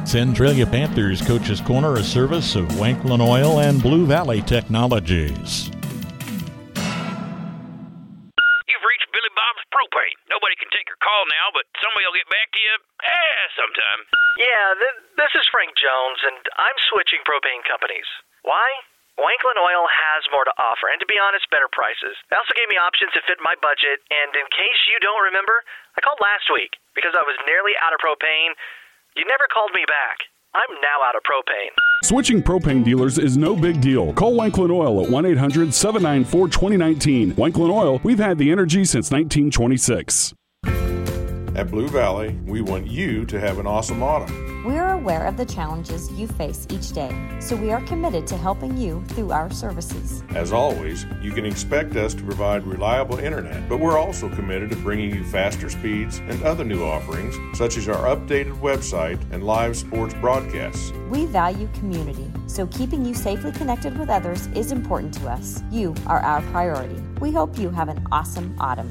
Centralia Panthers Coach's Corner, a service of Wanklin Oil and Blue Valley Technologies. You've reached Billy Bob's Propane. Nobody can take your call now, but somebody will get back to you sometime. Yeah, this is Frank Jones, and I'm switching propane companies. Why? Wanklin Oil has more to offer, and to be honest, better prices. They also gave me options that fit my budget, and in case you don't remember, I called last week because I was nearly out of propane. You never called me back. I'm now out of propane. Switching propane dealers is no big deal. Call Wanklin Oil at 1-800-794-2019. Wanklin Oil, we've had the energy since 1926. At Blue Valley, we want you to have an awesome autumn. We are aware of the challenges you face each day, so we are committed to helping you through our services. As always, you can expect us to provide reliable internet, but we're also committed to bringing you faster speeds and other new offerings, such as our updated website and live sports broadcasts. We value community, so keeping you safely connected with others is important to us. You are our priority. We hope you have an awesome autumn.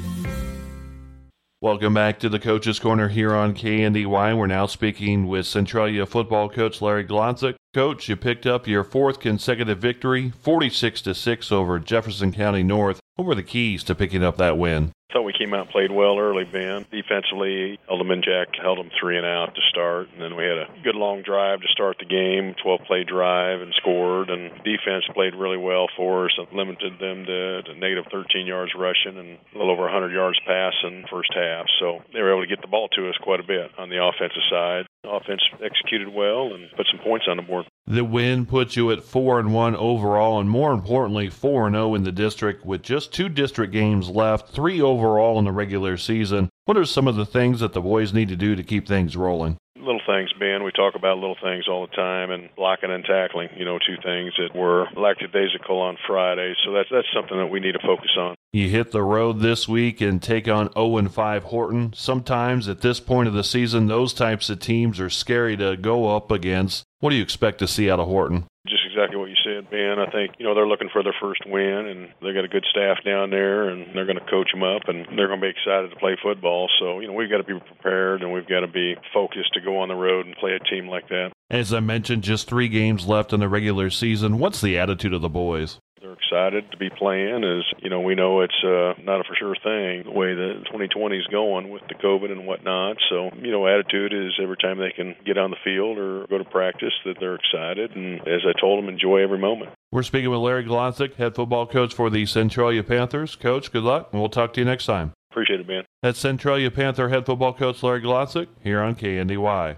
Welcome back to the Coach's Corner here on KNDY. We're now speaking with Centralia football coach Larry Glonczyk. Coach, you picked up your fourth consecutive victory, 46-6 over Jefferson County North. What were the keys to picking up that win? I thought we came out and played well early, Ben. Defensively, Elderman Jack held them 3 and out to start, and then we had a good long drive to start the game, 12-play drive, and scored. And defense played really well for us and limited them to negative 13 yards rushing and a little over 100 yards passing first half. So they were able to get the ball to us quite a bit on the offensive side. Offense executed well and put some points on the board. The win puts you at 4-1 overall, and more importantly, 4-0 in the district with just 2 district games left, 3 overall in the regular season. What are some of the things that the boys need to do to keep things rolling? Little things, Ben. We talk about little things all the time, and blocking and tackling, 2 things that were lackadaisical on Friday. So that's something that we need to focus on. You hit the road this week and take on 0-5 Horton. Sometimes at this point of the season, those types of teams are scary to go up against. What do you expect to see out of Horton? Just exactly what you said, Ben. I think, they're looking for their first win, and they've got a good staff down there, and they're going to coach them up, and they're going to be excited to play football. So, we've got to be prepared, and we've got to be focused to go on the road and play a team like that. As I mentioned, just 3 games left in the regular season. What's the attitude of the boys? They're excited to be playing. We know it's not a for sure thing, the way the 2020 is going with the COVID and whatnot. So, attitude is every time they can get on the field or go to practice that they're excited. And as I told them, enjoy every moment. We're speaking with Larry Glonczyk, head football coach for the Centralia Panthers. Coach, good luck, and we'll talk to you next time. Appreciate it, Ben. That's Centralia Panther head football coach Larry Glonczyk here on KNDY.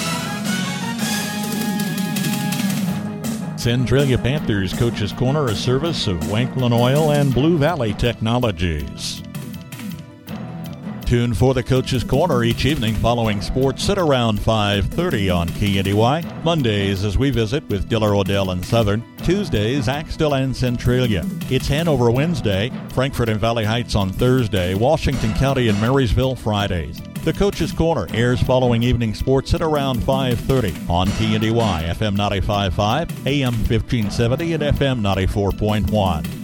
Centralia Panthers Coach's Corner, a service of Wanklin Oil and Blue Valley Technologies. Tune for the Coach's Corner each evening following sports at around 5:30 on KNDY. Mondays as we visit with Diller, Odell, and Southern. Tuesdays, Axtell and Centralia. It's Hanover Wednesday, Frankfort and Valley Heights on Thursday, Washington County and Marysville Fridays. The Coach's Corner airs following evening sports at around 5:30 on KNDY, FM 95.5, AM 1570, and FM 94.1.